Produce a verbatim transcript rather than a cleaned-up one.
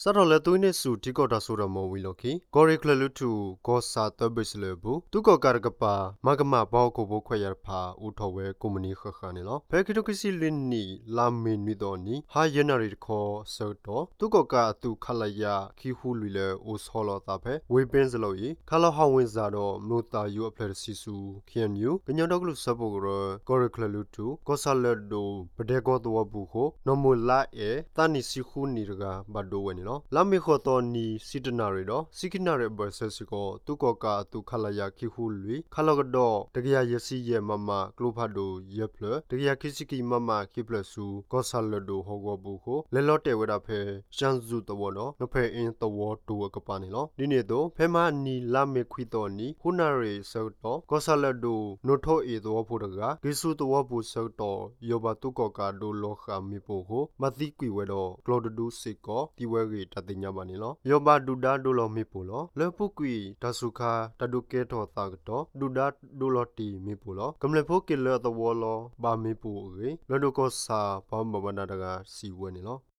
စတော်လက်သွေးနဲ့စုတီကောတာဆိုရမော်ဝီလော်ခီကောရီကလလူတူကောစာတဘစ်စလေဘူးတူကောကာရကပါမကမဘောကိုဘခွေရဖာဦးထော်ဝဲကုမ္ပဏီခခနေလောဖဲခိတိုကစီလင်းနီလာမင်နီတော်နီဟာယနာရီခေါ်ဆောတော့တူကောကာတူခလယာခီဟူလီလေအိုဆောလောတာဖဲဝေပင်းစလို့ဤခလဟောင်းဝင်စားတော့နိုတာယူအဖလက်စီဆူခီယန်ယူကညောတော့ကလူစပုတ်ရကောရီကလလူတူကောဆာလက်ဒိုပဒေကောတော်ဘူးကိုနော်မလာအေတာနီစီခူနီရကဘတ်ဒိုဝဲနီလောလာမီခေါ်တော်နီစီတနာရီတော့စီကနာရဘဆစကိုတူကောကာတူခလယာခိခုလူခလကတော့တကရယစီရဲ့မမကလိုဖတ်ဒိုယပလတကရခိစီကီမမခိပလဆူကောဆာလဒိုဟောဂဘူကိုလဲလော့တဲဝဒဖဲရှန်ဇူတော်နော်နဖဲအင်းတော်တူကပနေလောဒီနေ့တော့ဖဲမနီလာမေခွီတော်နီခုနာရီဆောတော့ကောဆာလဒိုနိုထိုအေတော်ဖို့တကဂိဆူတော်ဘူးဆောတော့ယောဘတူကောကာဒိုလောခမီပိုကိုမတိကွေဝတော့ကလောဒဒူစစ်ကောဒီဝဲရီတတိညာပါနေလောယောဘာဒူဒါဒိုလောမီပိုလောလေပုကွီဒါဆုခာတဒုကေထောတာကတော့ဒူဒါဒိုလောတီမီပိုလောကမလေဖိုကေလောတဝလောဘာမီပိုရေလောဒိုကောစာဘာမဘနာတကစီဝဲနေလော